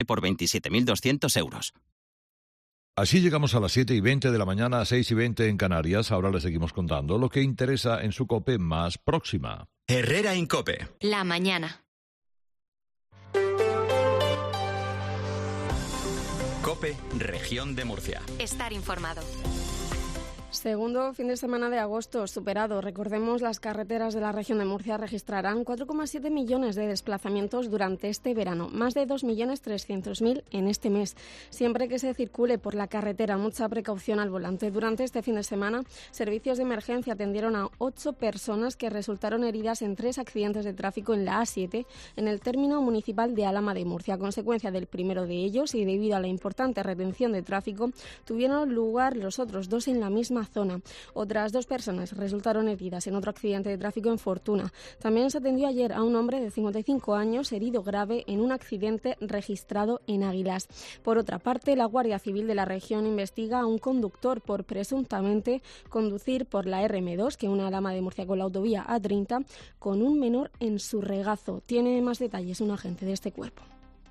por 27.200 euros. Así llegamos a las 7:20 de la mañana, 6:20 en Canarias. Ahora les seguimos contando lo que interesa en su COPE más próxima. Herrera en COPE. La mañana. COPE, Región de Murcia. Estar informado. Segundo fin de semana de agosto superado. Recordemos, las carreteras de la región de Murcia registrarán 4,7 millones de desplazamientos durante este verano, más de 2.300.000 en este mes. Siempre que se circule por la carretera, mucha precaución al volante. Durante este fin de semana, servicios de emergencia atendieron a 8 personas que resultaron heridas en 3 accidentes de tráfico en la A7, en el término municipal de Alhama de Murcia. A consecuencia del primero de ellos y debido a la importante retención de tráfico, tuvieron lugar los otros 2 en la misma zona. Otras 2 personas resultaron heridas en otro accidente de tráfico en Fortuna. También se atendió ayer a un hombre de 55 años herido grave en un accidente registrado en Águilas. Por otra parte, la Guardia Civil de la región investiga a un conductor por presuntamente conducir por la RM2, que une Alhama de Murcia con la autovía A30, con un menor en su regazo. Tiene más detalles un agente de este cuerpo.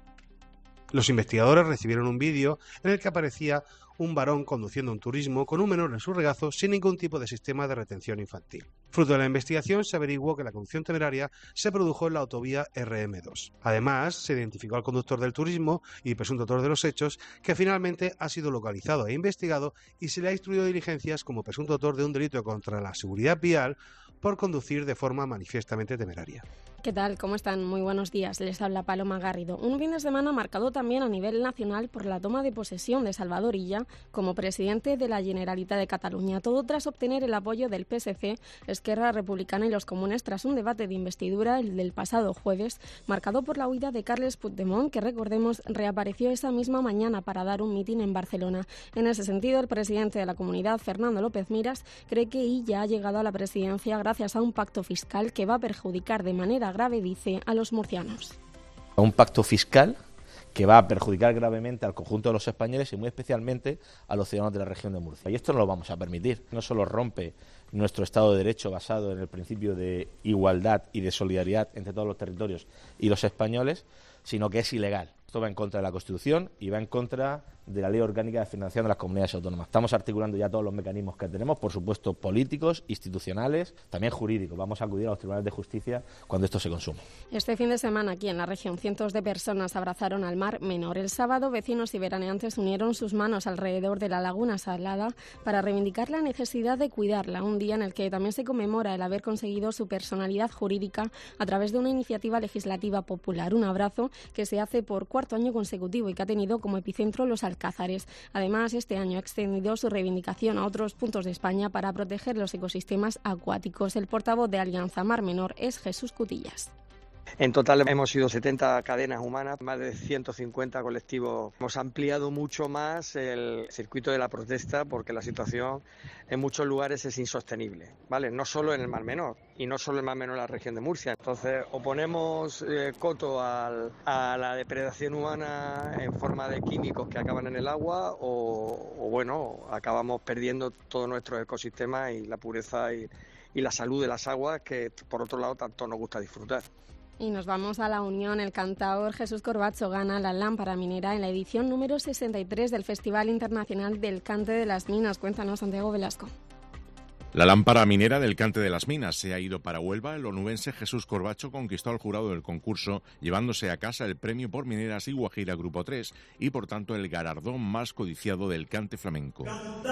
Los investigadores recibieron un vídeo en el que aparecía un varón conduciendo un turismo con un menor en su regazo sin ningún tipo de sistema de retención infantil. Fruto de la investigación se averiguó que la conducción temeraria se produjo en la autovía RM2. Además, se identificó al conductor del turismo y presunto autor de los hechos, que finalmente ha sido localizado e investigado y se le ha instruido diligencias como presunto autor de un delito contra la seguridad vial por conducir de forma manifiestamente temeraria. ¿Qué tal? ¿Cómo están? Muy buenos días. Les habla Paloma Garrido. Un fin de semana marcado también a nivel nacional por la toma de posesión de Salvador Illa como presidente de la Generalitat de Cataluña. Todo tras obtener el apoyo del PSC, Esquerra Republicana y los comunes tras un debate de investidura, el del pasado jueves, marcado por la huida de Carles Puigdemont, que recordemos reapareció esa misma mañana para dar un mitin en Barcelona. En ese sentido, el presidente de la comunidad, Fernando López Miras, cree que Illa ha llegado a la presidencia gracias a un pacto fiscal que va a perjudicar de manera grave, dice, a los murcianos. Un pacto fiscal que va a perjudicar gravemente al conjunto de los españoles y muy especialmente a los ciudadanos de la región de Murcia. Y esto no lo vamos a permitir. No solo rompe nuestro Estado de Derecho basado en el principio de igualdad y de solidaridad entre todos los territorios y los españoles, sino que es ilegal. Esto va en contra de la Constitución y va en contra de la Ley Orgánica de Financiación de las Comunidades Autónomas. Estamos articulando ya todos los mecanismos que tenemos, por supuesto políticos, institucionales, también jurídicos. Vamos a acudir a los tribunales de justicia cuando esto se consuma. Este fin de semana aquí en la región, cientos de personas abrazaron al Mar Menor. El sábado, vecinos y veraneantes unieron sus manos alrededor de la Laguna Salada para reivindicar la necesidad de cuidarla, un día en el que también se conmemora el haber conseguido su personalidad jurídica a través de una iniciativa legislativa popular. Un abrazo que se hace por 4º año consecutivo y que ha tenido como epicentro los Alcázares. Además, este año ha extendido su reivindicación a otros puntos de España para proteger los ecosistemas acuáticos. El portavoz de Alianza Mar Menor es Jesús Cutillas. En total hemos sido 70 cadenas humanas, más de 150 colectivos. Hemos ampliado mucho más el circuito de la protesta porque la situación en muchos lugares es insostenible, ¿vale? No solo en el Mar Menor y no solo en el Mar Menor en la región de Murcia. Entonces, o ponemos coto a la depredación humana en forma de químicos que acaban en el agua o bueno, acabamos perdiendo todo nuestro ecosistema y la pureza y la salud de las aguas que, por otro lado, tanto nos gusta disfrutar. Y nos vamos a La Unión. El cantaor Jesús Corbacho gana la lámpara minera en la edición número 63 del Festival Internacional del Cante de las Minas. Cuéntanos, Santiago Velasco. La lámpara minera del Cante de las Minas se ha ido para Huelva. El onubense Jesús Corbacho conquistó al jurado del concurso, llevándose a casa el premio por Mineras y Guajira Grupo 3 y, por tanto, el galardón más codiciado del cante flamenco.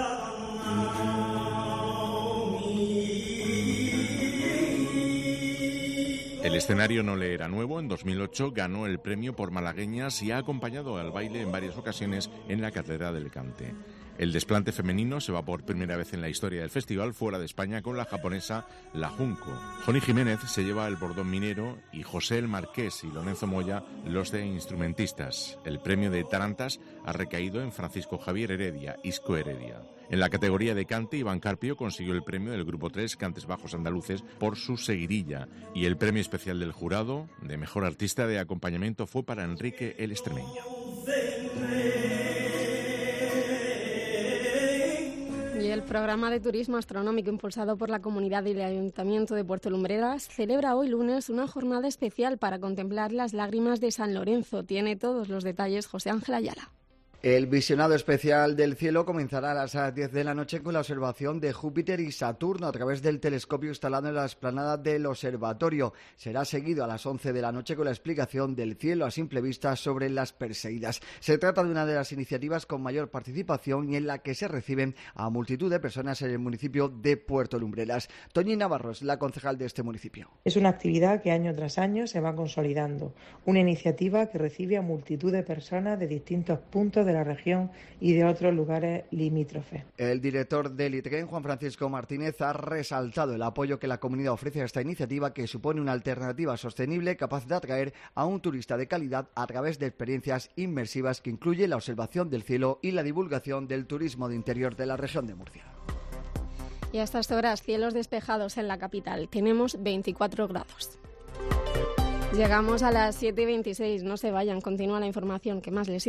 El escenario no le era nuevo. En 2008 ganó el premio por malagueñas y ha acompañado al baile en varias ocasiones en la Catedral del Cante. El desplante femenino se va por primera vez en la historia del festival fuera de España con la japonesa La Junco. Joni Jiménez se lleva el bordón minero y José el Marqués y Lorenzo Moya los de instrumentistas. El premio de Tarantas ha recaído en Francisco Javier Heredia, Isco Heredia. En la categoría de cante, Iván Carpio consiguió el premio del Grupo 3 Cantes Bajos Andaluces por su seguirilla y el premio especial del jurado de mejor artista de acompañamiento fue para Enrique el Extremeño. Y el programa de turismo astronómico impulsado por la Comunidad y el Ayuntamiento de Puerto Lumbreras celebra hoy lunes una jornada especial para contemplar las lágrimas de San Lorenzo. Tiene todos los detalles José Ángel Ayala. El visionado especial del cielo comenzará a las 10 de la noche con la observación de Júpiter y Saturno a través del telescopio instalado en la explanada del observatorio. Será seguido a las 11 de la noche con la explicación del cielo a simple vista sobre las Perseidas. Se trata de una de las iniciativas con mayor participación y en la que se reciben a multitud de personas en el municipio de Puerto Lumbreras. Toñi Navarro es la concejal de este municipio. Es una actividad que año tras año se va consolidando, una iniciativa que recibe a multitud de personas de distintos puntos de la región y de otros lugares limítrofes. El director del ITREN, Juan Francisco Martínez, ha resaltado el apoyo que la comunidad ofrece a esta iniciativa, que supone una alternativa sostenible capaz de atraer a un turista de calidad a través de experiencias inmersivas que incluye la observación del cielo y la divulgación del turismo de interior de la región de Murcia. Y a estas horas, cielos despejados en la capital. Tenemos 24 grados. Llegamos a las 7:26. No se vayan, continúa la información que más les